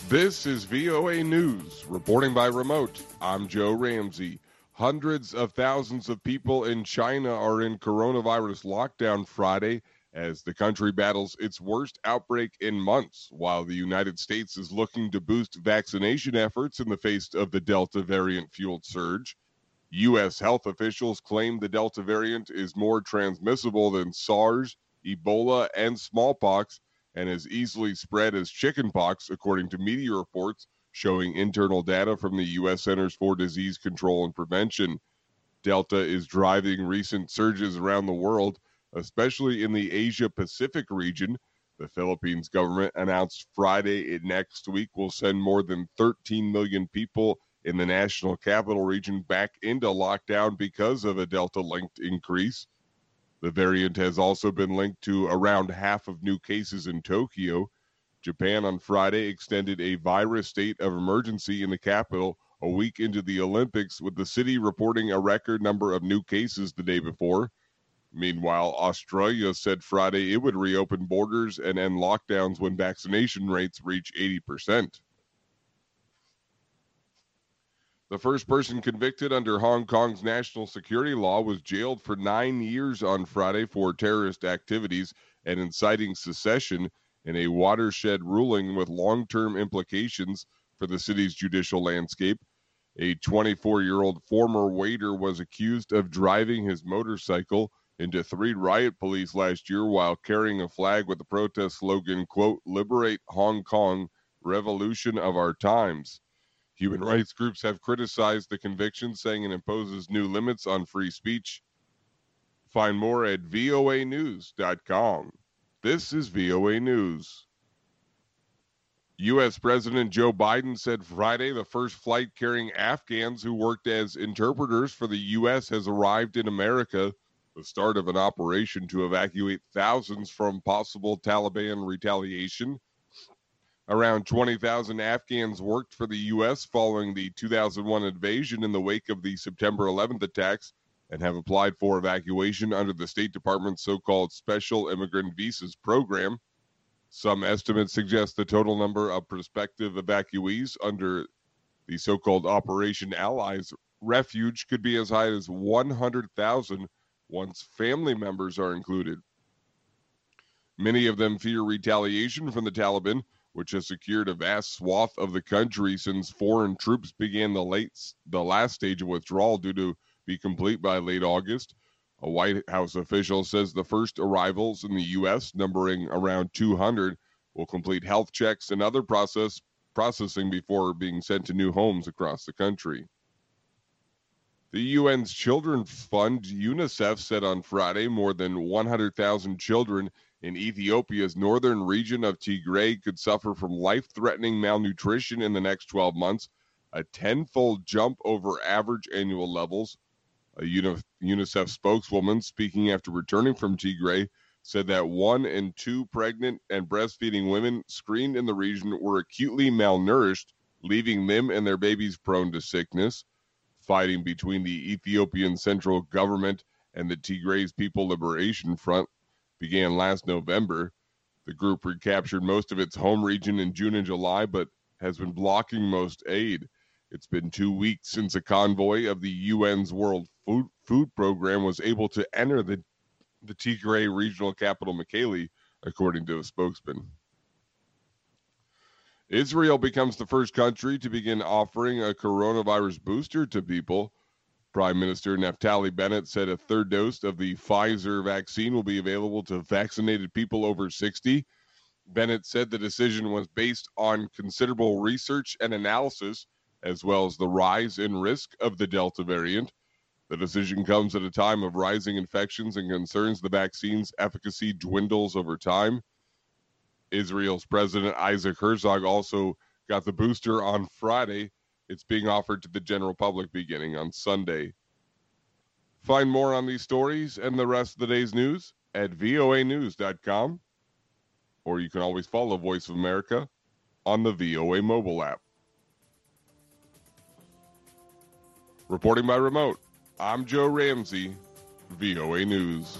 This is VOA News, reporting by remote. I'm Joe Ramsey. Hundreds of thousands of people in China are in coronavirus lockdown Friday as the country battles its worst outbreak in months, while the United States is looking to boost vaccination efforts in the face of the Delta variant-fueled surge. U.S. health officials claim the Delta variant is more transmissible than SARS, Ebola, and smallpox, and as easily spread as chickenpox, according to media reports showing internal data from the U.S. Centers for Disease Control and Prevention. Delta is driving recent surges around the world, especially in the Asia-Pacific region. The Philippines government announced Friday it next week will send more than 13 million people in the national capital region back into lockdown because of a Delta-linked increase. The variant has also been linked to around half of new cases in Tokyo. Japan on Friday extended a virus state of emergency in the capital a week into the Olympics, with the city reporting a record number of new cases the day before. Meanwhile, Australia said Friday it would reopen borders and end lockdowns when vaccination rates reach 80%. The first person convicted under Hong Kong's national security law was jailed for 9 years on Friday for terrorist activities and inciting secession in a watershed ruling with long-term implications for the city's judicial landscape. A 24-year-old former waiter was accused of driving his motorcycle into 3 riot police last year while carrying a flag with the protest slogan, quote, "Liberate Hong Kong, revolution of our times." Human rights groups have criticized the conviction, saying it imposes new limits on free speech. Find more at voanews.com. This is VOA News. U.S. President Joe Biden said Friday the first flight carrying Afghans who worked as interpreters for the U.S. has arrived in America, the start of an operation to evacuate thousands from possible Taliban retaliation. Around 20,000 Afghans worked for the U.S. following the 2001 invasion in the wake of the September 11th attacks and have applied for evacuation under the State Department's so-called Special Immigrant Visas program. Some estimates suggest the total number of prospective evacuees under the so-called Operation Allies Refuge could be as high as 100,000 once family members are included. Many of them fear retaliation from the Taliban, which has secured a vast swath of the country since foreign troops began the last stage of withdrawal due to be complete by late August. A White House official says the first arrivals in the U.S., numbering around 200, will complete health checks and other processing before being sent to new homes across the country. The UN's Children's Fund, UNICEF, said on Friday more than 100,000 children in Ethiopia's northern region of Tigray could suffer from life-threatening malnutrition in the next 12 months, a tenfold jump over average annual levels. A UNICEF spokeswoman speaking after returning from Tigray said that 1 in 2 pregnant and breastfeeding women screened in the region were acutely malnourished, leaving them and their babies prone to sickness. Fighting between the Ethiopian central government and the Tigray's People Liberation Front began last November. The group recaptured most of its home region in June and July, but has been blocking most aid. It's been 2 weeks since a convoy of the UN's World Food Program was able to enter the Tigray regional capital, Mekelle, according to a spokesman. Israel becomes the first country to begin offering a coronavirus booster to people. Prime Minister Naftali Bennett said a third dose of the Pfizer vaccine will be available to vaccinated people over 60. Bennett said the decision was based on considerable research and analysis, as well as the rise in risk of the Delta variant. The decision comes at a time of rising infections and concerns the vaccine's efficacy dwindles over time. Israel's President Isaac Herzog also got the booster on Friday. It's being offered to the general public beginning on Sunday. Find more on these stories and the rest of the day's news at voanews.com, or you can always follow Voice of America on the VOA mobile app. Reporting by remote, I'm Joe Ramsey, VOA News.